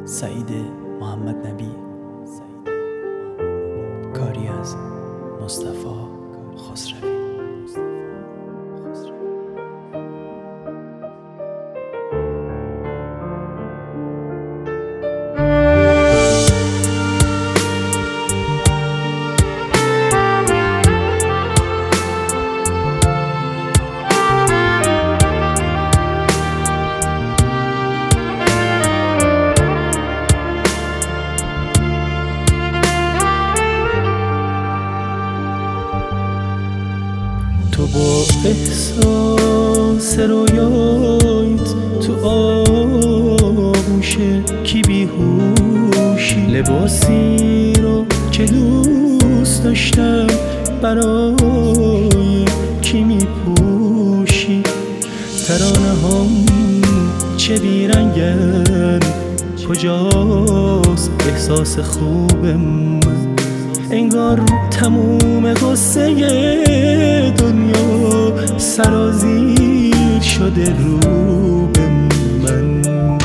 سعید محمد نبی، کاری از مصطفی خسروی. تو با احساس رویایت تو آغوش کی بیهوشی، لباسی رو که دوست داشتم برای کی میپوشی، ترانه هم چه بیرنگن، کجاست احساس خوب من، انگار تموم قصه دنیا سرازیر شده رو به من.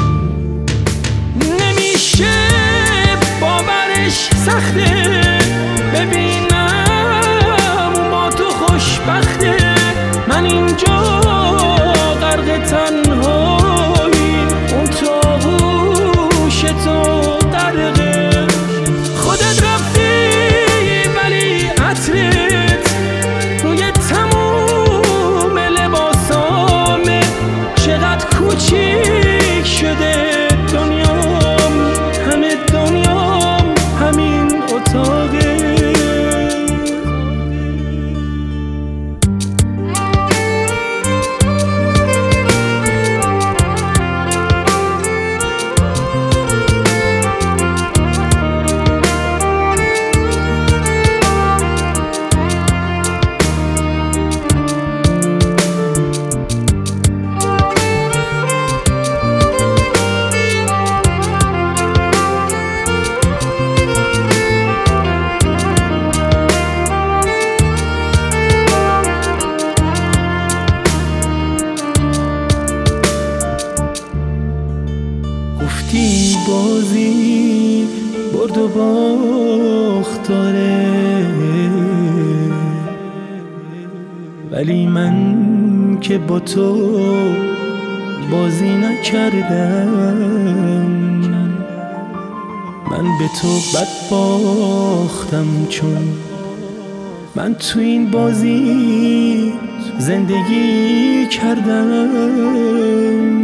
نمیشه باورش سخته، ببینم با تو خوشبخته، من اینجا غرق تنهایی، اون تو آغوش تو غرقه، خودت رفتی عطرت روی تموم لباسامه، چقدر کوچیک شده دنیام، همه دنیام همین اتاقه. گفتی بازی برد و باخت داره، ولی من که با تو بازی نکردم، من به تو بد باختم، چون من تو این بازی زندگی کردم.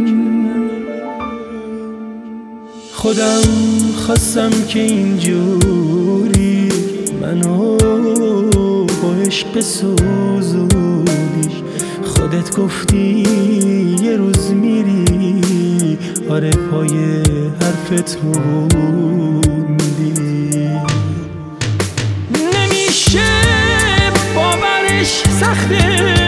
خودم خواستم که اینجوری منو با عشق بسوزونی، خودت گفتی یه روز میری، آره پای حرفت موندی. نمیشه باورش سخته،